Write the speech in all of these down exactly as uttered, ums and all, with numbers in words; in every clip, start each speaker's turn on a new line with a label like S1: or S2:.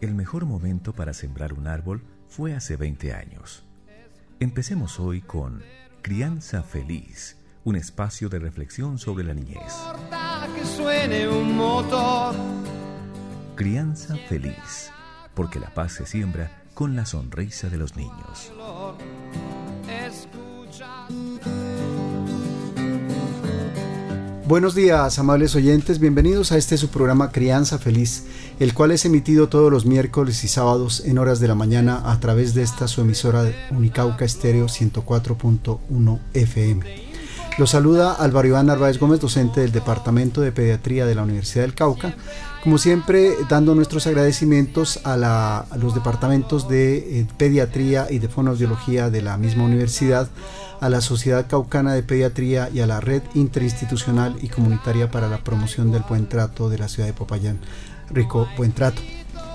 S1: El mejor momento para sembrar un árbol fue hace veinte años. Empecemos hoy con Crianza Feliz, un espacio de reflexión sobre la niñez.
S2: Que suene un motor.
S1: Crianza Feliz, porque la paz se siembra con la sonrisa de los niños.
S3: Buenos días, amables oyentes, bienvenidos a este su programa Crianza Feliz, el cual es emitido todos los miércoles y sábados en horas de la mañana a través de esta su emisora Unicauca Estéreo ciento cuatro punto uno F M. Los saluda Álvaro Iván Narváez Gómez, docente del Departamento de Pediatría de la Universidad del Cauca, como siempre dando nuestros agradecimientos a, la, a los departamentos de eh, Pediatría y de Fonoaudiología de la misma universidad, a la Sociedad Caucana de Pediatría y a la Red Interinstitucional y Comunitaria para la Promoción del Buen Trato de la ciudad de Popayán, Rico Buen Trato.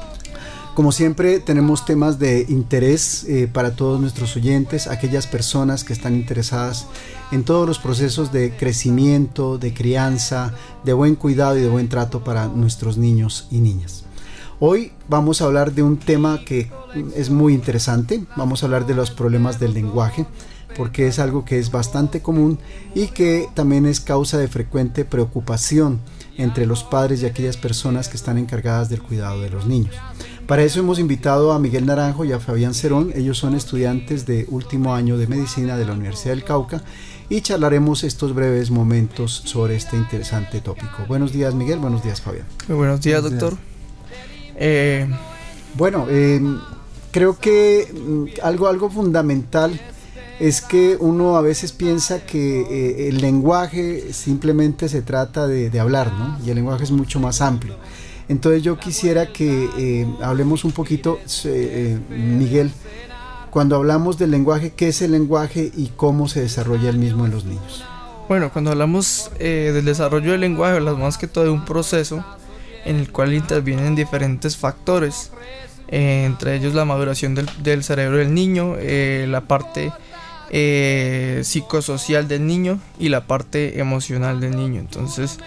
S3: Como siempre tenemos temas de interés eh, para todos nuestros oyentes, aquellas personas que están interesadas en todos los procesos de crecimiento, de crianza, de buen cuidado y de buen trato para nuestros niños y niñas. Hoy vamos a hablar de un tema que es muy interesante, vamos a hablar de los problemas del lenguaje, porque es algo que es bastante común y que también es causa de frecuente preocupación entre los padres y aquellas personas que están encargadas del cuidado de los niños. Para eso hemos invitado a Miguel Naranjo y a Fabián Cerón. Ellos son estudiantes de último año de medicina de la Universidad del Cauca y charlaremos estos breves momentos sobre este interesante tópico. Buenos días, Miguel. Buenos días, Fabián.
S4: Muy buenos días,
S3: buenos
S4: doctor.
S3: Días.
S4: Eh...
S3: Bueno, eh, creo que algo, algo fundamental es que uno a veces piensa que eh, el lenguaje simplemente se trata de, de hablar, ¿no? Y el lenguaje es mucho más amplio. Entonces yo quisiera que eh, hablemos un poquito, eh, Miguel, cuando hablamos del lenguaje, ¿qué es el lenguaje y cómo se desarrolla el mismo en los niños?
S4: Bueno, cuando hablamos eh, del desarrollo del lenguaje, hablamos más que todo de un proceso en el cual intervienen diferentes factores, eh, entre ellos la maduración del, del cerebro del niño, eh, la parte eh, psicosocial del niño y la parte emocional del niño. Entonces,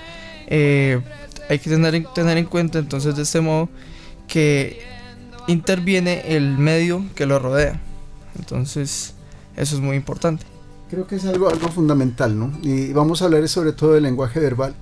S4: eh, hay que tener, tener en cuenta entonces de este modo que interviene el medio que lo rodea. Entonces eso es muy importante.
S3: Creo que es algo, algo fundamental, ¿no? Y vamos a hablar sobre todo del lenguaje verbal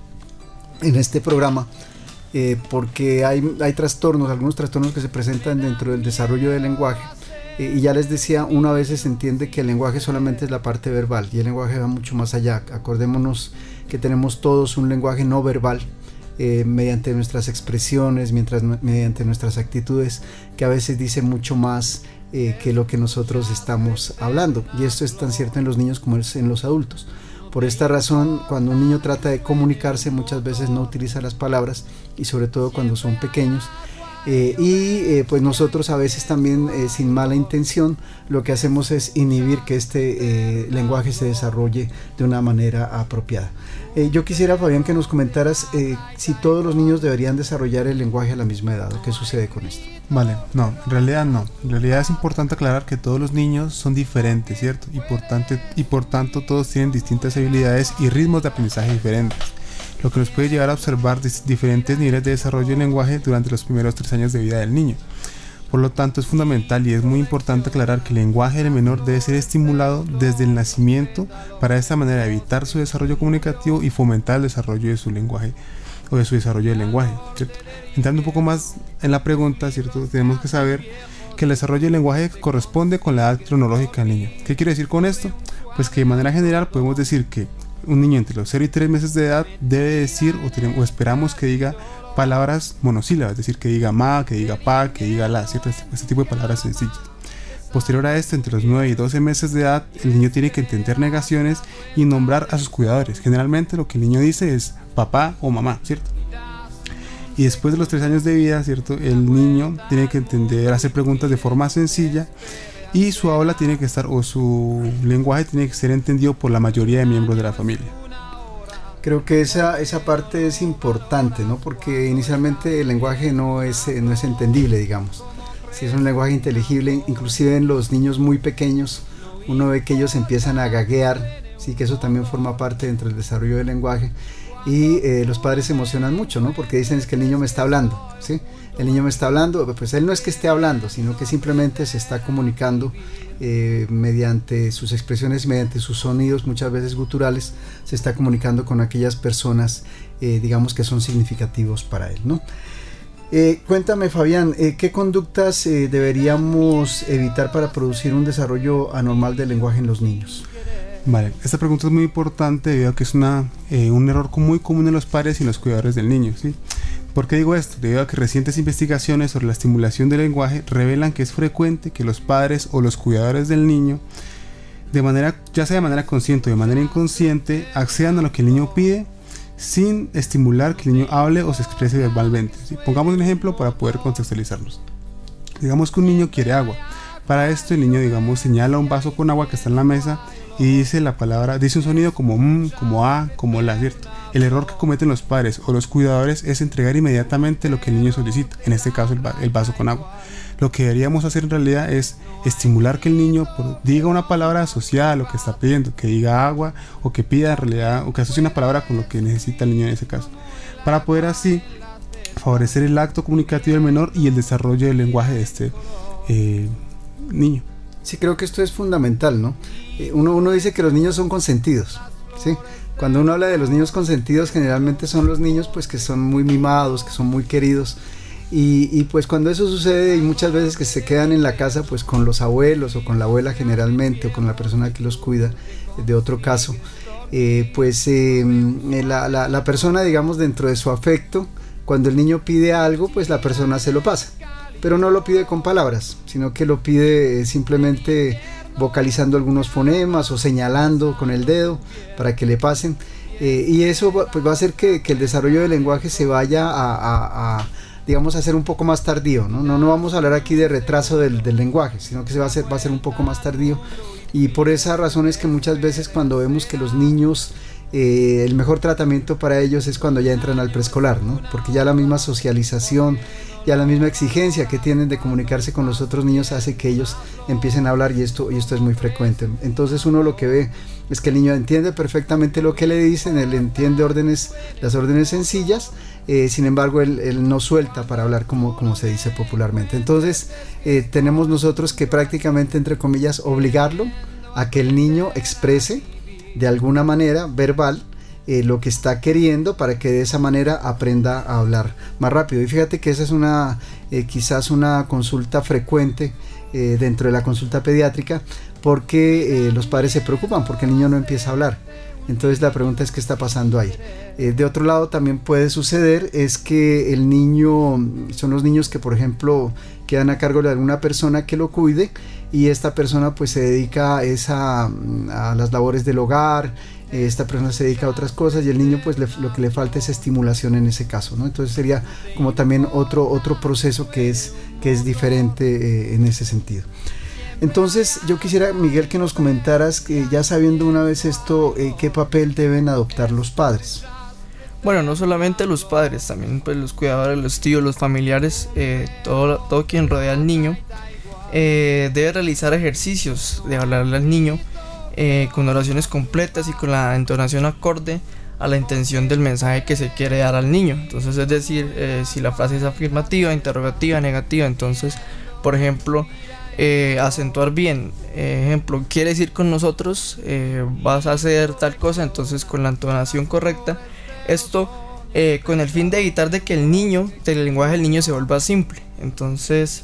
S3: en este programa, eh, porque hay, hay trastornos, algunos trastornos que se presentan dentro del desarrollo del lenguaje. Eh, y ya les decía, una vez se entiende que el lenguaje solamente es la parte verbal y el lenguaje va mucho más allá. Acordémonos que tenemos todos un lenguaje no verbal, Eh, mediante nuestras expresiones, mientras, mediante nuestras actitudes, que a veces dice mucho más eh, que lo que nosotros estamos hablando, y esto es tan cierto en los niños como es en los adultos. Por esta razón, cuando un niño trata de comunicarse, muchas veces no utiliza las palabras, y sobre todo cuando son pequeños, eh, y eh, pues nosotros a veces también eh, sin mala intención lo que hacemos es inhibir que este eh, lenguaje se desarrolle de una manera apropiada. Eh, yo quisiera, Fabián, que nos comentaras eh, si todos los niños deberían desarrollar el lenguaje a la misma edad, o qué sucede con esto.
S5: Vale, no, en realidad no. En realidad es importante aclarar que todos los niños son diferentes, ¿cierto? Y por tanto, y por tanto todos tienen distintas habilidades y ritmos de aprendizaje diferentes, lo que nos puede llevar a observar dis- diferentes niveles de desarrollo del lenguaje durante los primeros tres años de vida del niño. Por lo tanto, es fundamental y es muy importante aclarar que el lenguaje del menor debe ser estimulado desde el nacimiento para de esta manera evitar su desarrollo comunicativo y fomentar el desarrollo de su lenguaje o de su desarrollo del lenguaje, ¿cierto? Entrando un poco más en la pregunta, ¿cierto? Tenemos que saber que el desarrollo del lenguaje corresponde con la edad cronológica del niño. ¿Qué quiere decir con esto? Pues que de manera general podemos decir que un niño entre los cero y tres meses de edad debe decir o, tenemos, o esperamos que diga palabras monosílabas, es decir, que diga ma, que diga pa, que diga la, ¿cierto? Este, este tipo de palabras sencillas. Posterior a esto, entre los nueve y doce meses de edad, el niño tiene que entender negaciones y nombrar a sus cuidadores. Generalmente lo que el niño dice es papá o mamá, ¿cierto? Y después de los tres años de vida, ¿cierto? El niño tiene que entender, hacer preguntas de forma sencilla y su habla tiene que estar, o su lenguaje tiene que ser entendido por la mayoría de miembros de la familia.
S3: Creo que esa, esa parte es importante, ¿no? Porque inicialmente el lenguaje no es, no es entendible, digamos. Si es un lenguaje inteligible, inclusive en los niños muy pequeños, uno ve que ellos empiezan a gaguear, sí, que eso también forma parte dentro del desarrollo del lenguaje. y eh, los padres se emocionan mucho, ¿no? Porque dicen es que el niño me está hablando, ¿sí? El niño me está hablando, pues él no es que esté hablando, sino que simplemente se está comunicando eh, mediante sus expresiones, mediante sus sonidos, muchas veces guturales, se está comunicando con aquellas personas, eh, digamos, que son significativos para él, ¿no? Eh, cuéntame, Fabián, eh, ¿qué conductas eh, deberíamos evitar para producir un desarrollo anormal del lenguaje en los niños?
S5: Vale, esta pregunta es muy importante debido a que es una, eh, un error muy común en los padres y en los cuidadores del niño, ¿sí? ¿Por qué digo esto? Debido a que recientes investigaciones sobre la estimulación del lenguaje revelan que es frecuente que los padres o los cuidadores del niño, de manera, ya sea de manera consciente o de manera inconsciente, accedan a lo que el niño pide sin estimular que el niño hable o se exprese verbalmente, ¿sí? Pongamos un ejemplo para poder contextualizarnos. Digamos que un niño quiere agua. Para esto el niño, digamos, señala un vaso con agua que está en la mesa y dice la palabra, dice un sonido como mm, como a, como la, ¿cierto? El error que cometen los padres o los cuidadores es entregar inmediatamente lo que el niño solicita, en este caso el, va el vaso con agua. Lo que deberíamos hacer en realidad es estimular que el niño por, diga una palabra asociada a lo que está pidiendo, que diga agua o que pida en realidad, o que asocie una palabra con lo que necesita el niño en ese caso, para poder así favorecer el acto comunicativo del menor y el desarrollo del lenguaje de este eh, niño.
S3: Sí, creo que esto es fundamental, ¿no? Eh, uno, uno dice que los niños son consentidos, ¿sí? Cuando uno habla de los niños consentidos, generalmente son los niños pues que son muy mimados, que son muy queridos, y, y pues cuando eso sucede, y muchas veces que se quedan en la casa pues con los abuelos o con la abuela generalmente, o con la persona que los cuida, de otro caso, eh, pues eh, la, la, la persona, digamos, dentro de su afecto, cuando el niño pide algo, pues la persona se lo pasa, pero no lo pide con palabras, sino que lo pide simplemente vocalizando algunos fonemas o señalando con el dedo para que le pasen, eh, y eso pues va a hacer que, que el desarrollo del lenguaje se vaya a, a, a digamos a ser un poco más tardío, ¿no? No, no vamos a hablar aquí de retraso del, del lenguaje, sino que se va a hacer, va a ser un poco más tardío, y por esa razón es que muchas veces cuando vemos que los niños Eh, el mejor tratamiento para ellos es cuando ya entran al preescolar, ¿no? Porque ya la misma socialización, ya la misma exigencia que tienen de comunicarse con los otros niños hace que ellos empiecen a hablar, y esto, y esto es muy frecuente. Entonces uno lo que ve es que el niño entiende perfectamente lo que le dicen, él entiende órdenes, las órdenes sencillas, eh, sin embargo él, él no suelta para hablar como, como se dice popularmente. Entonces eh, tenemos nosotros que prácticamente, entre comillas, obligarlo a que el niño exprese de alguna manera verbal eh, lo que está queriendo, para que de esa manera aprenda a hablar más rápido. Y fíjate que esa es una eh, quizás una consulta frecuente eh, dentro de la consulta pediátrica, porque eh, los padres se preocupan porque el niño no empieza a hablar. Entonces la pregunta es: ¿qué está pasando ahí? Eh, de otro lado también puede suceder es que el niño, son los niños que por ejemplo quedan a cargo de alguna persona que lo cuide, y esta persona pues se dedica a, esa, a las labores del hogar, esta persona se dedica a otras cosas, y el niño pues le, lo que le falta es estimulación en ese caso, ¿no? Entonces sería como también otro, otro proceso que es, que es diferente eh, en ese sentido. Entonces yo quisiera, Miguel, que nos comentaras, que ya sabiendo una vez esto, eh, qué papel deben adoptar los padres.
S4: Bueno, no solamente los padres, también pues los cuidadores, los tíos, los familiares, eh, todo, todo quien rodea al niño eh, debe realizar ejercicios de hablarle al niño eh, con oraciones completas y con la entonación acorde a la intención del mensaje que se quiere dar al niño. Entonces, es decir, eh, si la frase es afirmativa, interrogativa, negativa, entonces, por ejemplo, eh, acentuar bien, eh, ejemplo, ¿quieres ir con nosotros? Eh, ¿vas a hacer tal cosa? Entonces, con la entonación correcta. Esto eh, con el fin de evitar de que el niño, del lenguaje del niño se vuelva simple. Entonces,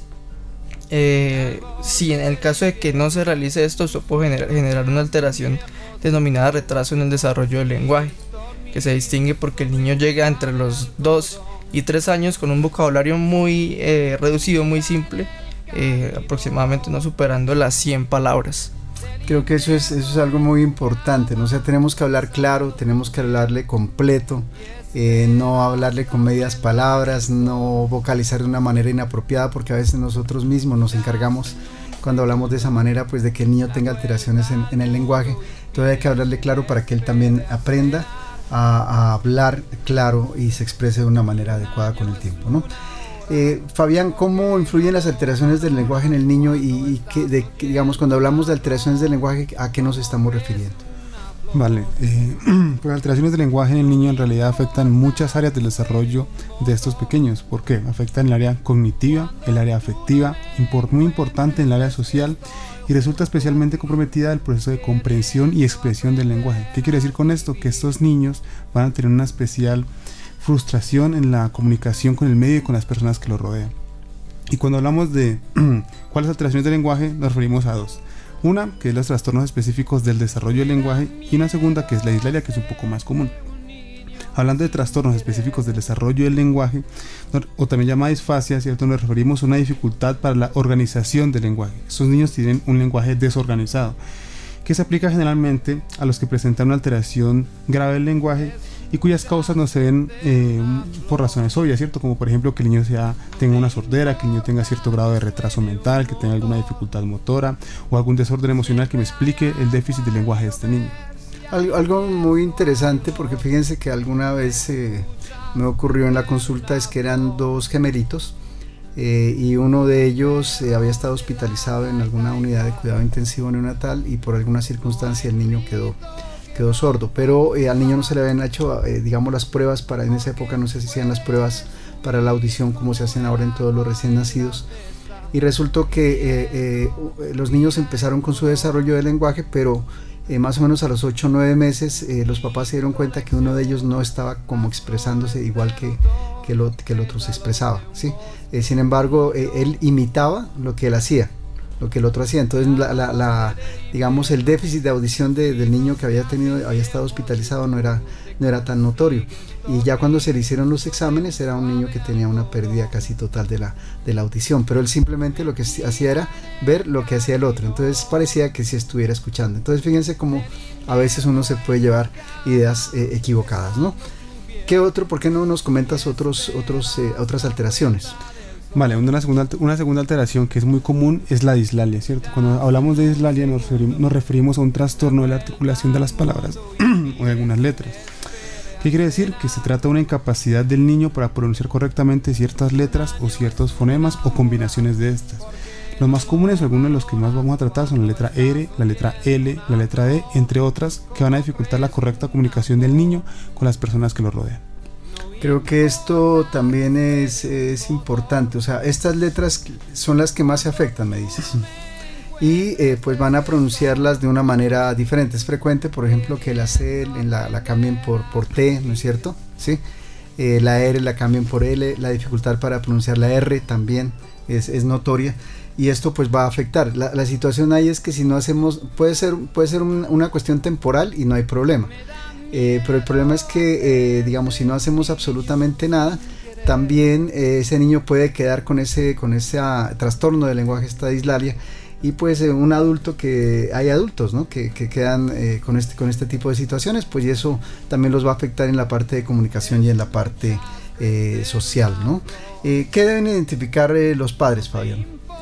S4: eh, si en el caso de que no se realice esto, esto puede generar, generar una alteración denominada retraso en el desarrollo del lenguaje, que se distingue porque el niño llega entre los dos y tres años con un vocabulario muy eh, reducido, muy simple, eh, aproximadamente no superando las cien palabras.
S3: Creo que eso es, eso es algo muy importante, ¿no? O sea, tenemos que hablar claro, tenemos que hablarle completo, eh, no hablarle con medias palabras, no vocalizar de una manera inapropiada, porque a veces nosotros mismos nos encargamos, cuando hablamos de esa manera, pues de que el niño tenga alteraciones en, en el lenguaje. Entonces hay que hablarle claro para que él también aprenda a, a hablar claro y se exprese de una manera adecuada con el tiempo, ¿no? Eh, Fabián, ¿cómo influyen las alteraciones del lenguaje en el niño y, y que, de, digamos, cuando hablamos de alteraciones del lenguaje, a qué nos estamos refiriendo?
S5: Vale, eh, pues las alteraciones del lenguaje en el niño en realidad afectan muchas áreas del desarrollo de estos pequeños. ¿Por qué? Afectan el área cognitiva, el área afectiva, import, muy importante en el área social, y resulta especialmente comprometida el proceso de comprensión y expresión del lenguaje. ¿Qué quiere decir con esto? Que estos niños van a tener una especial frustración en la comunicación con el medio y con las personas que los rodean. Y cuando hablamos de cuáles alteraciones del lenguaje, nos referimos a dos. Una, que es los trastornos específicos del desarrollo del lenguaje, y una segunda, que es la dislalia, que es un poco más común. Hablando de trastornos específicos del desarrollo del lenguaje, o también llamada disfasia, ¿cierto? Nos referimos a una dificultad para la organización del lenguaje. Estos niños tienen un lenguaje desorganizado, que se aplica generalmente a los que presentan una alteración grave del lenguaje y cuyas causas no se ven eh, por razones obvias, ¿cierto? Como por ejemplo que el niño sea, tenga una sordera, que el niño tenga cierto grado de retraso mental, que tenga alguna dificultad motora o algún desorden emocional que me explique el déficit del lenguaje de este niño.
S3: Algo, algo muy interesante, porque fíjense que alguna vez eh, me ocurrió en la consulta, es que eran dos gemelitos eh, y uno de ellos eh, había estado hospitalizado en alguna unidad de cuidado intensivo neonatal y por alguna circunstancia el niño quedó quedó sordo, pero eh, al niño no se le habían hecho eh, digamos las pruebas para, en esa época no se hacían las pruebas para la audición como se hacen ahora en todos los recién nacidos, y resultó que eh, eh, los niños empezaron con su desarrollo del lenguaje, pero eh, más o menos a los ocho o nueve meses eh, los papás se dieron cuenta que uno de ellos no estaba como expresándose igual que, que, lo, que el otro se expresaba, ¿sí? Eh, sin embargo eh, él imitaba lo que él hacía, lo que el otro hacía. Entonces la, la, la, digamos el déficit de audición de, del niño que había tenido, había estado hospitalizado no era, no era tan notorio, y ya cuando se le hicieron los exámenes era un niño que tenía una pérdida casi total de la, de la audición, pero él simplemente lo que hacía era ver lo que hacía el otro, entonces parecía que sí estuviera escuchando. Entonces fíjense cómo a veces uno se puede llevar ideas eh, equivocadas, ¿no? ¿Qué otro? ¿Por qué no nos comentas otros, otros, eh, otras alteraciones?
S5: Vale, una segunda, una segunda alteración que es muy común es la dislalia, ¿cierto? Cuando hablamos de dislalia nos referimos, nos referimos a un trastorno de la articulación de las palabras o de algunas letras. ¿Qué quiere decir? Que se trata de una incapacidad del niño para pronunciar correctamente ciertas letras o ciertos fonemas o combinaciones de estas. Los más comunes, algunos de los que más vamos a tratar, son la letra R, la letra L, la letra D, entre otras, que van a dificultar la correcta comunicación del niño con las personas que lo rodean.
S3: Creo que esto también es, es importante, o sea, estas letras son las que más se afectan, me dices, y eh, pues van a pronunciarlas de una manera diferente. Es frecuente, por ejemplo, que la C la, la cambien por, por T, ¿no es cierto? ¿Sí? Eh, la R la cambien por L, la dificultad para pronunciar la R también es, es notoria, y esto pues va a afectar. La, la situación ahí es que si no hacemos, puede ser, puede ser un, una cuestión temporal y no hay problema. Eh, pero el problema es que, eh, digamos, si no hacemos absolutamente nada, también eh, ese niño puede quedar con ese, con ese uh, trastorno del lenguaje, esta dislalia, y pues eh, un adulto que, hay adultos, ¿no? que, que quedan eh, con, este, con este tipo de situaciones, pues y eso también los va a afectar en la parte de comunicación y en la parte eh, social, ¿no? Eh, ¿Qué deben identificar eh, los padres, Fabián?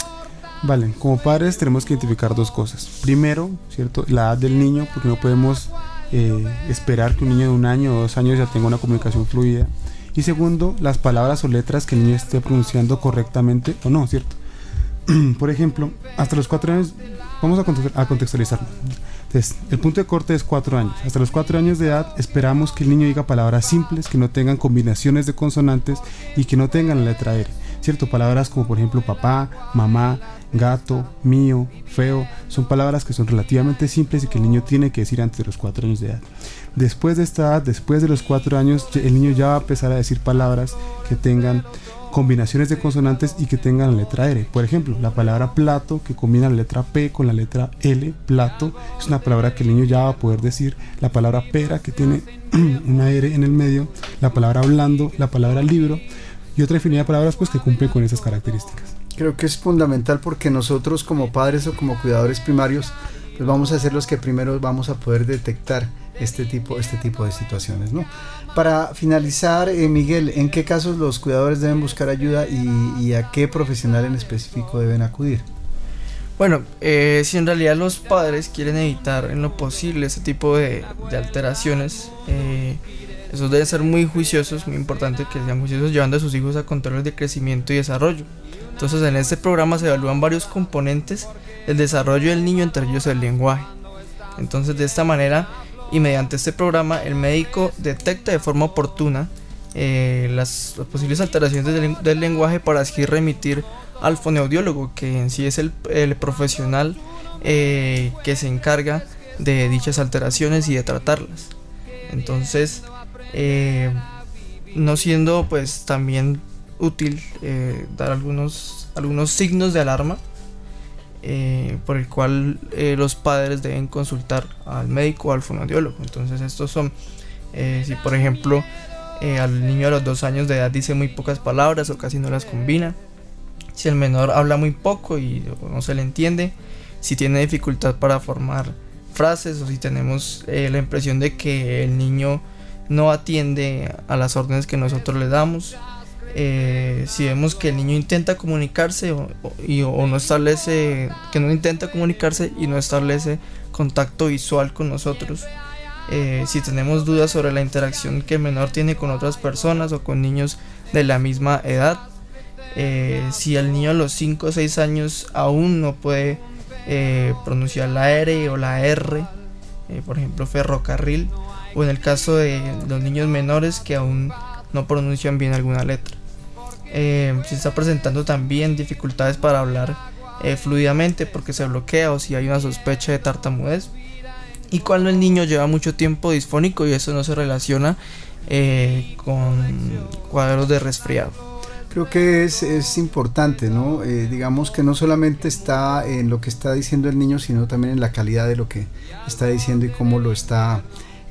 S5: Vale, como padres tenemos que identificar dos cosas. Primero, ¿cierto? La edad del niño, porque no podemos Eh, esperar que un niño de un año o dos años ya tenga una comunicación fluida. Y segundo, las palabras o letras que el niño esté pronunciando correctamente o no, ¿cierto? Por ejemplo, hasta los cuatro años, vamos a contextualizarlo. Entonces, el punto de corte es cuatro años. Hasta los cuatro años de edad esperamos que el niño diga palabras simples, que no tengan combinaciones de consonantes y que no tengan la letra R, ¿cierto? Palabras como por ejemplo papá, mamá, gato, mío, feo, son palabras que son relativamente simples y que el niño tiene que decir antes de los cuatro años de edad. Después de esta edad, después de los cuatro años, el niño ya va a empezar a decir palabras que tengan combinaciones de consonantes y que tengan la letra R. Por ejemplo, la palabra plato, que combina la letra P con la letra L, plato, es una palabra que el niño ya va a poder decir. La palabra pera, que tiene una R en el medio, la palabra blando, la palabra libro y otra infinidad de palabras pues que cumplen con esas características.
S3: Creo que es fundamental porque nosotros como padres o como cuidadores primarios pues vamos a ser los que primero vamos a poder detectar este tipo, este tipo de situaciones, ¿no? Para finalizar, eh, Miguel, ¿en qué casos los cuidadores deben buscar ayuda y, y a qué profesional en específico deben acudir?
S4: Bueno, eh, si en realidad los padres quieren evitar en lo posible este tipo de, de alteraciones, eh, esos deben ser muy juiciosos, muy importante que sean juiciosos llevando a sus hijos a controles de crecimiento y desarrollo. Entonces en este programa se evalúan varios componentes del desarrollo del niño, entre ellos el lenguaje. Entonces de esta manera y mediante este programa el médico detecta de forma oportuna eh, las, las posibles alteraciones del, del lenguaje para así remitir al fonoaudiólogo, que en sí es el, el profesional eh, que se encarga de dichas alteraciones y de tratarlas. Entonces, eh, no siendo pues también útil eh, dar algunos, algunos signos de alarma eh, por el cual eh, los padres deben consultar al médico o al fonoaudiólogo. Entonces estos son, eh, si por ejemplo eh, al niño a los dos años de edad dice muy pocas palabras o casi no las combina, si el menor habla muy poco y no se le entiende, si tiene dificultad para formar frases, o si tenemos eh, la impresión de que el niño no atiende a las órdenes que nosotros le damos, eh, si vemos que el niño intenta comunicarse o, o, y, o no establece, que no intenta comunicarse y no establece contacto visual con nosotros, eh, si tenemos dudas sobre la interacción que el menor tiene con otras personas o con niños de la misma edad, eh, si el niño a los cinco o seis años aún no puede eh, pronunciar la R o la R, eh, por ejemplo ferrocarril, o en el caso de los niños menores que aún no pronuncian bien alguna letra. Eh, si está presentando también dificultades para hablar eh, fluidamente porque se bloquea, o si hay una sospecha de tartamudez, y cuando el niño lleva mucho tiempo disfónico y eso no se relaciona eh, con cuadros de resfriado.
S3: Creo que es, es importante, ¿no? Eh, digamos que no solamente está en lo que está diciendo el niño, sino también en la calidad de lo que está diciendo y cómo lo está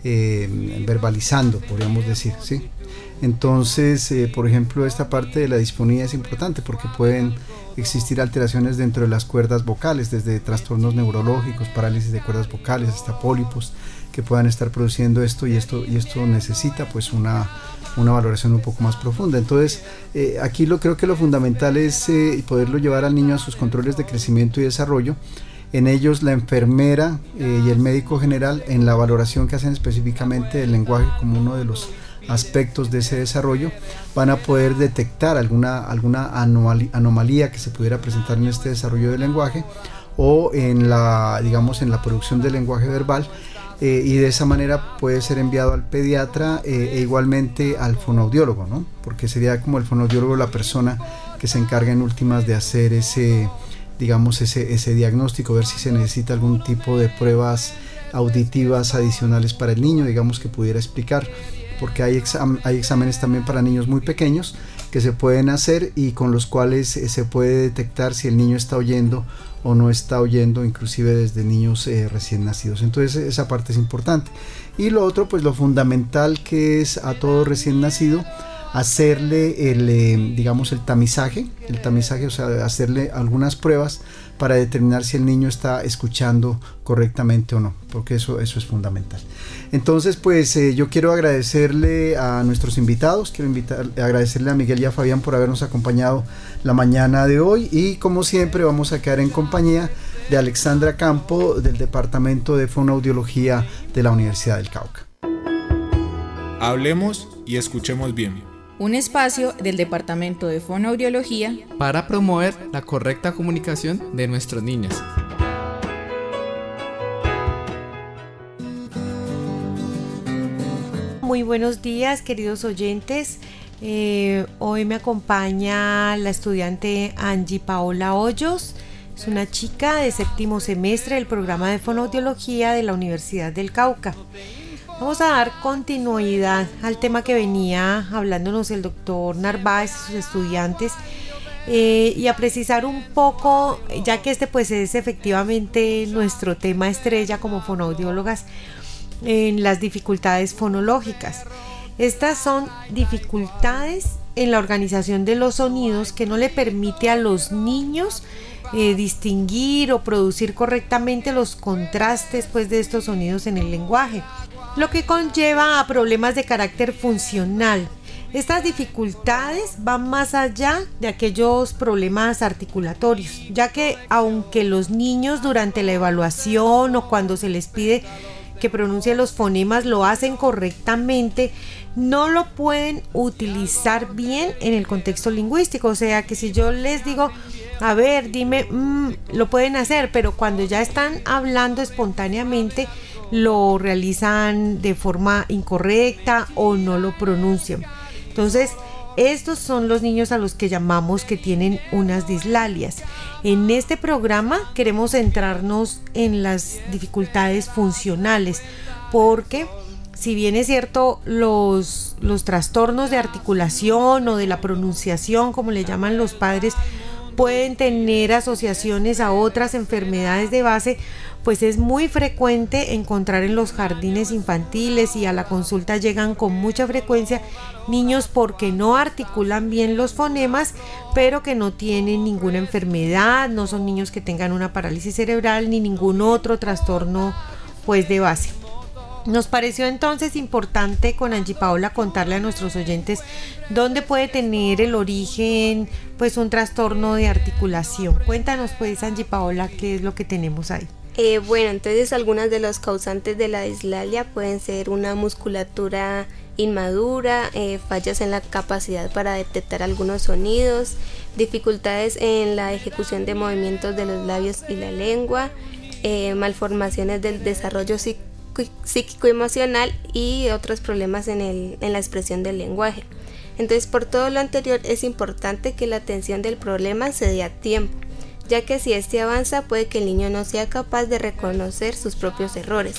S3: eh, verbalizando, podríamos decir, ¿sí? Entonces, eh, por ejemplo, esta parte de la disfonía es importante porque pueden existir alteraciones dentro de las cuerdas vocales, desde trastornos neurológicos, parálisis de cuerdas vocales, hasta pólipos que puedan estar produciendo esto, y esto, y esto necesita pues una, una valoración un poco más profunda. Entonces, eh, aquí lo creo que lo fundamental es eh, poderlo llevar al niño a sus controles de crecimiento y desarrollo. En ellos la enfermera eh, y el médico general, en la valoración que hacen específicamente del lenguaje como uno de los aspectos de ese desarrollo, van a poder detectar alguna, alguna anomalía que se pudiera presentar en este desarrollo del lenguaje o en la, digamos, en la producción del lenguaje verbal, eh, y de esa manera puede ser enviado al pediatra eh, e igualmente al fonoaudiólogo, ¿no? Porque sería como el fonoaudiólogo la persona que se encarga en últimas de hacer ese, digamos, ese, ese diagnóstico, ver si se necesita algún tipo de pruebas auditivas adicionales para el niño, digamos, que pudiera explicar, porque hay, exam hay exámenes también para niños muy pequeños que se pueden hacer y con los cuales eh, se puede detectar si el niño está oyendo o no está oyendo, inclusive desde niños eh, recién nacidos. Entonces esa parte es importante. Y lo otro, pues lo fundamental, que es a todo recién nacido hacerle el, eh, digamos, el tamizaje, el tamizaje, o sea, hacerle algunas pruebas para determinar si el niño está escuchando correctamente o no, porque eso, eso es fundamental. Entonces, pues eh, yo quiero agradecerle a nuestros invitados, quiero invitar, agradecerle a Miguel y a Fabián por habernos acompañado la mañana de hoy, y como siempre vamos a quedar en compañía de Alexandra Campo del Departamento de Fonoaudiología de la Universidad del Cauca.
S6: Hablemos y escuchemos bien.
S7: Un espacio del Departamento de Fonoaudiología
S8: para promover la correcta comunicación de nuestros niños.
S9: Muy buenos días, queridos oyentes. Eh, hoy me acompaña la estudiante Angie Paola Hoyos. Es una chica de séptimo semestre del programa de Fonoaudiología de la Universidad del Cauca. Vamos a dar continuidad al tema que venía hablándonos el doctor Narváez y sus estudiantes, eh, y a precisar un poco, ya que este pues es efectivamente nuestro tema estrella como fonoaudiólogas, en las dificultades fonológicas. Estas son dificultades en la organización de los sonidos que no le permite a los niños eh, distinguir o producir correctamente los contrastes pues de estos sonidos en el lenguaje, lo que conlleva a problemas de carácter funcional. Estas dificultades van más allá de aquellos problemas articulatorios, ya que aunque los niños durante la evaluación o cuando se les pide que pronuncien los fonemas lo hacen correctamente, no lo pueden utilizar bien en el contexto lingüístico. O sea que si yo les digo, a ver, dime, mmm, lo pueden hacer, pero cuando ya están hablando espontáneamente lo realizan de forma incorrecta o no lo pronuncian. Entonces, estos son los niños a los que llamamos que tienen unas dislalias. En este programa queremos centrarnos en las dificultades funcionales, porque si bien es cierto, los, los trastornos de articulación o de la pronunciación, como le llaman los padres, pueden tener asociaciones a otras enfermedades de base, pues es muy frecuente encontrar en los jardines infantiles, y a la consulta llegan con mucha frecuencia niños porque no articulan bien los fonemas, pero que no tienen ninguna enfermedad, no son niños que tengan una parálisis cerebral ni ningún otro trastorno pues de base. Nos pareció entonces importante con Angie Paola contarle a nuestros oyentes dónde puede tener el origen pues un trastorno de articulación. Cuéntanos pues, Angie Paola, qué es lo que tenemos ahí.
S6: Eh, bueno, entonces algunas de los causantes de la dislalia pueden ser una musculatura inmadura, eh, fallas en la capacidad para detectar algunos sonidos, dificultades en la ejecución de movimientos de los labios y la lengua, eh, malformaciones del desarrollo psicológico psíquico-emocional y otros problemas en, el, en la expresión del lenguaje. Entonces, por todo lo anterior, es importante que la atención del problema se dé a tiempo, ya que si este avanza puede que el niño no sea capaz de reconocer sus propios errores.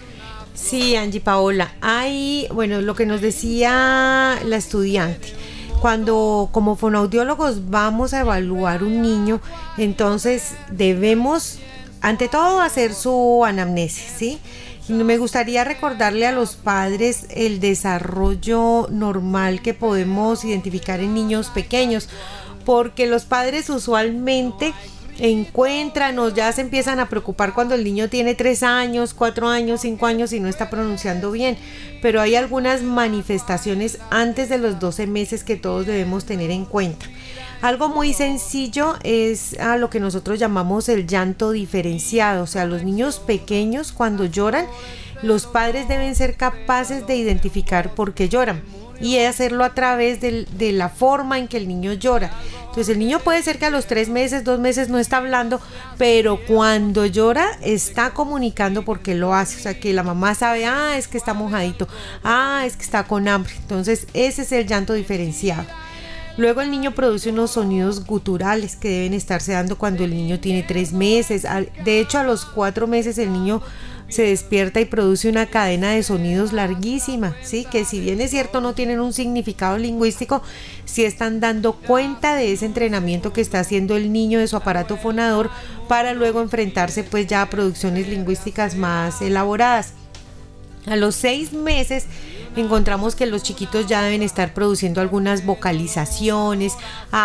S9: Sí, Angie Paola, hay, bueno, lo que nos decía la estudiante, cuando como fonoaudiólogos vamos a evaluar un niño, entonces debemos, ante todo, hacer su anamnesis, ¿sí? Me gustaría recordarle a los padres el desarrollo normal que podemos identificar en niños pequeños, porque los padres usualmente encuentran o ya se empiezan a preocupar cuando el niño tiene tres años, cuatro años, cinco años y no está pronunciando bien, pero hay algunas manifestaciones antes de los doce meses que todos debemos tener en cuenta. Algo muy sencillo es a lo que nosotros llamamos el llanto diferenciado, o sea, los niños pequeños cuando lloran, los padres deben ser capaces de identificar por qué lloran y hacerlo a través de, de la forma en que el niño llora. Entonces el niño puede ser que a los tres meses, dos meses no está hablando, pero cuando llora está comunicando por qué lo hace, o sea que la mamá sabe, ah, es que está mojadito, ah, es que está con hambre. Entonces ese es el llanto diferenciado. Luego el niño produce unos sonidos guturales que deben estarse dando cuando el niño tiene tres meses. De hecho, a los cuatro meses el niño se despierta y produce una cadena de sonidos larguísima, ¿sí? Que si bien es cierto no tienen un significado lingüístico, sí están dando cuenta de ese entrenamiento que está haciendo el niño de su aparato fonador para luego enfrentarse pues ya a producciones lingüísticas más elaboradas. A los seis meses encontramos que los chiquitos ya deben estar produciendo algunas vocalizaciones,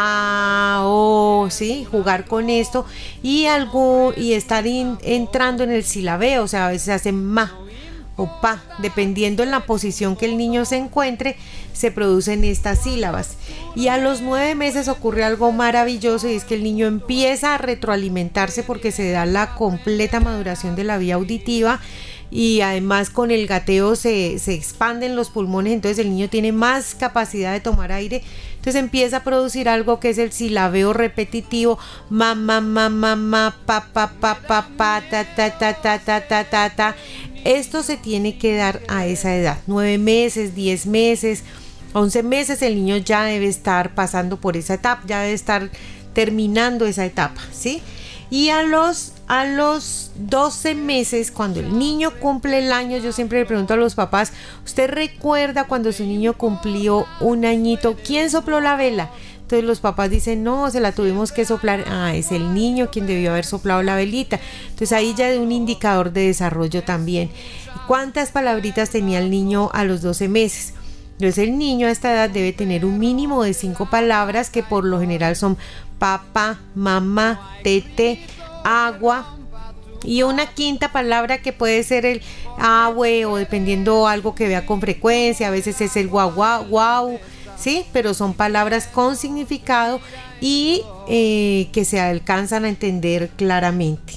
S9: ah, oh, sí, jugar con esto y algo y estar in, entrando en el silabeo, o sea, a veces hacen ma o pa, dependiendo en la posición que el niño se encuentre, se producen estas sílabas. Y a los nueve meses ocurre algo maravilloso y es que el niño empieza a retroalimentarse porque se da la completa maduración de la vía auditiva. Y además con el gateo se, se expanden los pulmones, entonces el niño tiene más capacidad de tomar aire, entonces empieza a producir algo que es el silabeo repetitivo, ma, ma, ma, ma, ma, pa, pa, pa, pa, pa, ta, ta, ta, ta, ta, ta, ta, ta. Esto se tiene que dar a esa edad, nueve meses, diez meses, once meses, el niño ya debe estar pasando por esa etapa, ya debe estar terminando esa etapa, ¿sí? Y a los, a los doce meses, cuando el niño cumple el año, yo siempre le pregunto a los papás, ¿usted recuerda cuando su niño cumplió un añito? ¿Quién sopló la vela? Entonces los papás dicen, no, se la tuvimos que soplar. Ah, es el niño quien debió haber soplado la velita. Entonces ahí ya de un indicador de desarrollo también. ¿Cuántas palabritas tenía el niño a los doce meses? Entonces el niño a esta edad debe tener un mínimo de cinco palabras que por lo general son papá, mamá, tete, agua y una quinta palabra que puede ser el abue o dependiendo algo que vea con frecuencia, a veces es el guau guau guau, ¿sí? Pero son palabras con significado y eh, que se alcanzan a entender claramente.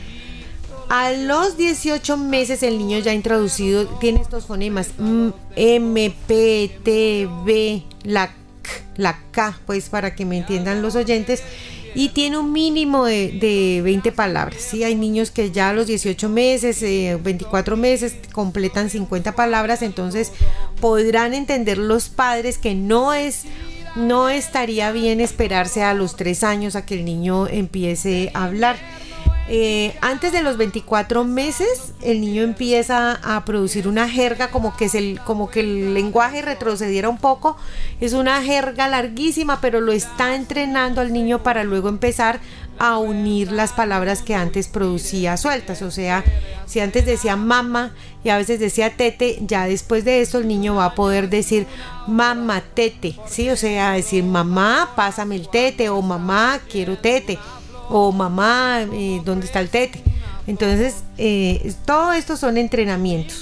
S9: A los dieciocho meses el niño ya introducido tiene estos fonemas M, P, T, B, la K, la K, pues para que me entiendan los oyentes, y tiene un mínimo de, de veinte palabras, ¿sí? Hay niños que ya a los dieciocho meses, eh, veinticuatro meses completan cincuenta palabras, entonces podrán entender los padres que no es no estaría bien esperarse a los tres años a que el niño empiece a hablar. Eh, antes de los veinticuatro meses el niño empieza a producir una jerga, como que, es el, como que el lenguaje retrocediera un poco. Es una jerga larguísima, pero lo está entrenando al niño para luego empezar a unir las palabras que antes producía sueltas. O sea, si antes decía mamá y a veces decía tete, ya después de esto el niño va a poder decir mamá tete, ¿sí? O sea, decir mamá, pásame el tete, o mamá, quiero tete, o mamá, eh, ¿dónde está el tete? Entonces, eh, todo esto son entrenamientos.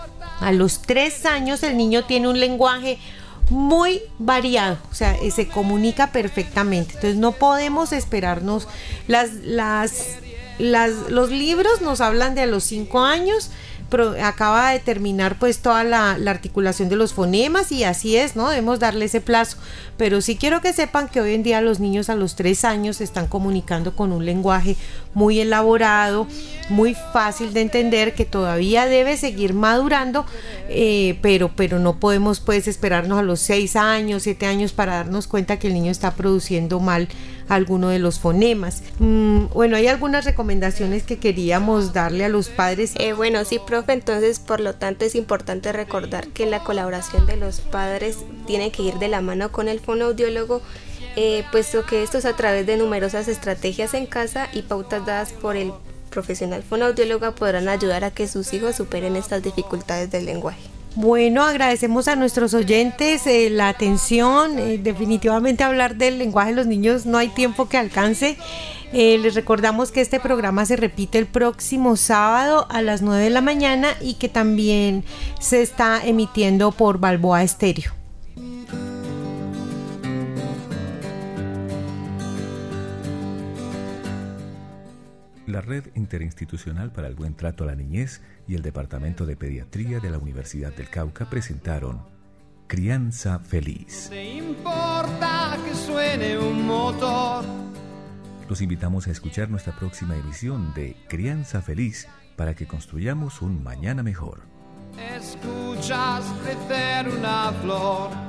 S9: A los tres años el niño tiene un lenguaje muy variado, o sea, eh, se comunica perfectamente. Entonces no podemos esperarnos. Las, las, las, los libros nos hablan de a los cinco años, pero acaba de terminar pues toda la, la articulación de los fonemas, y así es, ¿no? Debemos darle ese plazo. Pero sí quiero que sepan que hoy en día los niños a los tres años se están comunicando con un lenguaje muy elaborado, muy fácil de entender, que todavía debe seguir madurando, eh, pero, pero no podemos pues esperarnos a los seis años, siete años para darnos cuenta que el niño está produciendo mal alguno de los fonemas. Mm, bueno, hay algunas recomendaciones que queríamos darle a los padres.
S6: Eh, bueno, sí, profe, entonces por lo tanto es importante recordar que la colaboración de los padres tiene que ir de la mano con el fonoaudiólogo, eh, puesto que esto es a través de numerosas estrategias en casa y pautas dadas por el profesional fonoaudiólogo podrán ayudar a que sus hijos superen estas dificultades del lenguaje.
S9: Bueno, agradecemos a nuestros oyentes eh, la atención. Eh, definitivamente hablar del lenguaje de los niños no hay tiempo que alcance. Eh, les recordamos que este programa se repite el próximo sábado a las nueve de la mañana y que también se está emitiendo por Balboa Estéreo.
S1: La Red Interinstitucional para el Buen Trato a la Niñez y el Departamento de Pediatría de la Universidad del Cauca presentaron Crianza Feliz.
S2: ¿Te importa que suene un motor?
S1: Los invitamos a escuchar nuestra próxima edición de Crianza Feliz para que construyamos un mañana mejor.
S2: Escuchas crecer una flor.